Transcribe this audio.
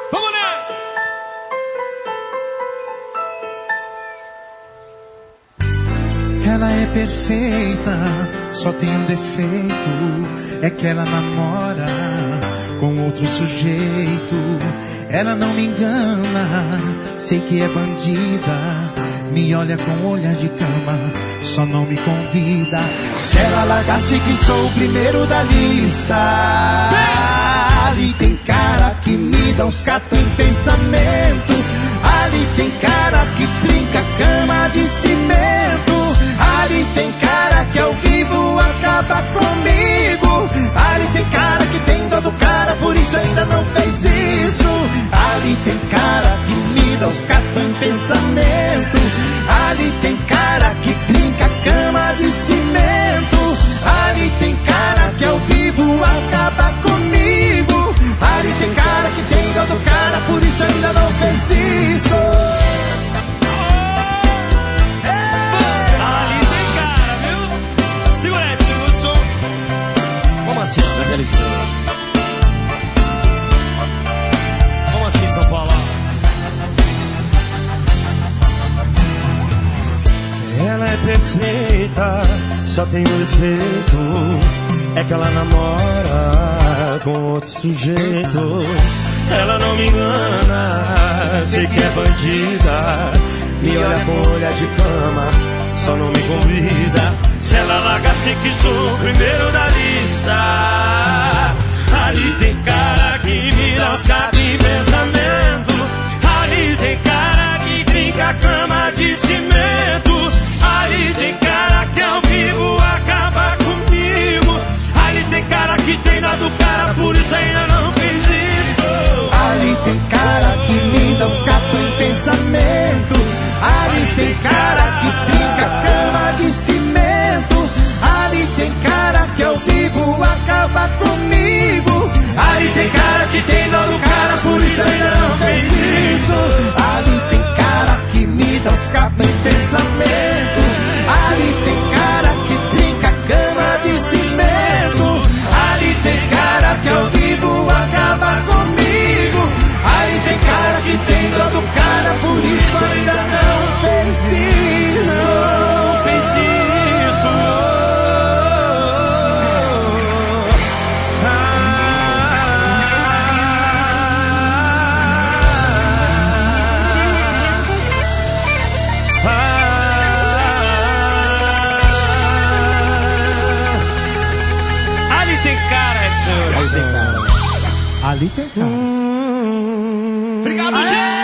Vamos nessa! Ela é perfeita, só tem um defeito, é que ela namora com outro sujeito. Ela não me engana, sei que é bandida, me olha com olhar de cama, só não me convida. Se ela largasse que sou o primeiro da lista, ali tem cara que me dá uns cata em pensamento, ali tem cara que trinca cama de cimento, ali tem cara que ao vivo acaba comigo, ali tem cara que tem dó do cara, por isso ainda não fez isso, ali tem cara que me dá os cata em pensamento, ali tem cara que trinca cama de cimento, ali tem cara que ao vivo acaba comigo, ali tem cara que tem dó do cara, por isso ainda não fez isso. Ali tem cara, viu? Segura aí, segura o som. Como assim, naquele... Como assim, São Paulo? Ela é perfeita, só tem um defeito, é que ela namora com outro sujeito. Ela não me engana, sei que é bandida, me olha com olhar de cama, só não me convida. Se ela largasse que sou o primeiro da lista, ali tem cara que me dá os cabos em pensamento, ali tem cara que trinca a cama de cimento, ali tem cara que ao vivo acaba comigo, ali tem cara que tem dó do cara, por isso ainda não fez isso. Ali tem cara que me dá os capos em pensamento, ali tem cara que trinca a cama de cimento, ali tem cara que ao vivo acaba comigo, ali tem cara que tem dó do cara, por isso ainda não fez isso. Ali tem cara que me dá os capos em pensamento, ali tem cara que trinca a cama de cimento, ali tem cara que ao vivo acaba comigo, ali tem cara que tem dó do cara, por isso ainda não fez isso. Não fez isso. Ali tem cara, Edson. Ali tem cara. Ali tem cara. Obrigado, gente.